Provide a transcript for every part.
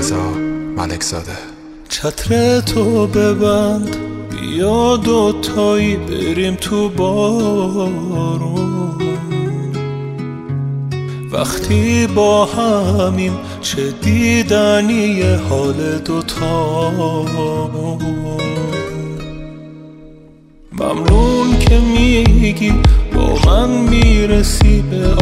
رضا ملکزاده. چتر تو ببند بیا دوتایی بریم تو بارون، وقتی با همیم چه دیدنی حال دوتامون. ممنون که میگی با من میرسی به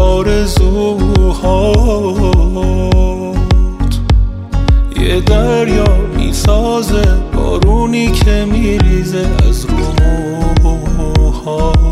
آرزوهات، یه دریا میسازه بارونی که میریزه از موهات.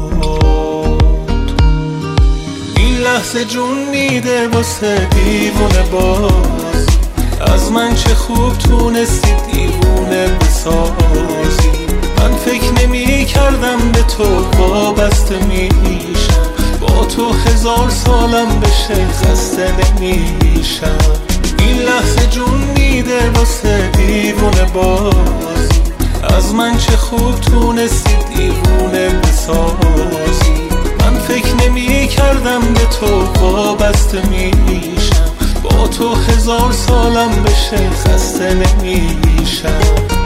این لحظه جون میده واسه دیوونه باز، از من چه خوب تونستی دیوونه بسازی. من فکر نمی کردم به تو وابسته میشم، با تو 1000 سالم بشه خسته نمیشم. این لحظه جون میده واسه دیوونه باز، از من چه خوب تونستی دیوونه بسازی. من فکر نمی کردم به تو وابسته میشم، با تو 1000 سالم بشه خسته نمیشم.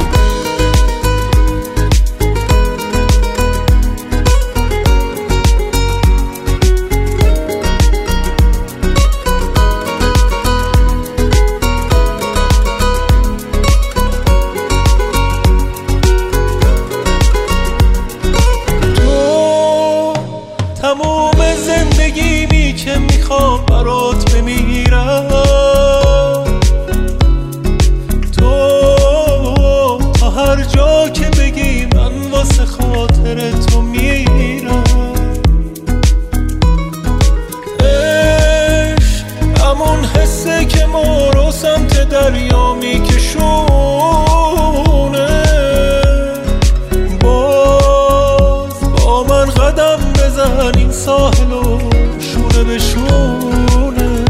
تموم زندگیمی که میخوام برات بمیرم، تو تا هر جا که بگی من واسه خاطر تو میرم. عشق همون حسه که ما رو سمت دریا میکشونه، باز با من قدم بزن این ساحل و شونه بشونه.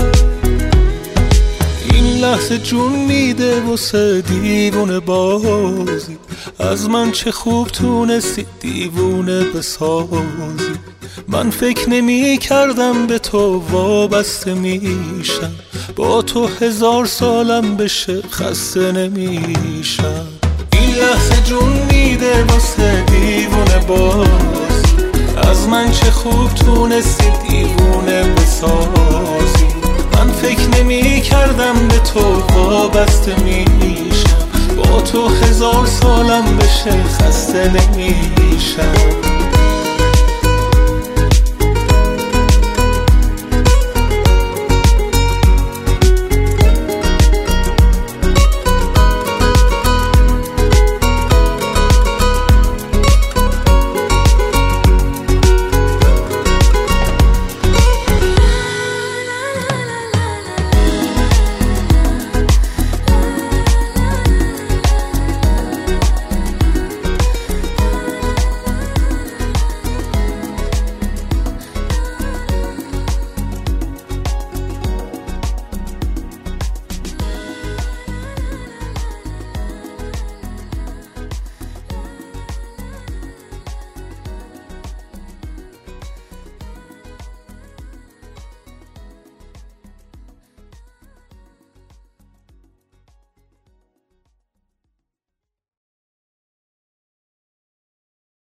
این لحظه جون میده واسه دیوونه بازی، از من چه خوب تونستی دیوونه بسازی. من فکر نمی کردم به تو وابسته میشم، با تو 1000 سالم بشه خسته نمیشم. این لحظه جون میده واسه دیوونه باز، از من چه خوب تونستی دیوونه بسازی. من فکر نمی کردم به تو وابسته میشم، با تو 1000 سالم بشه خسته نمیشم.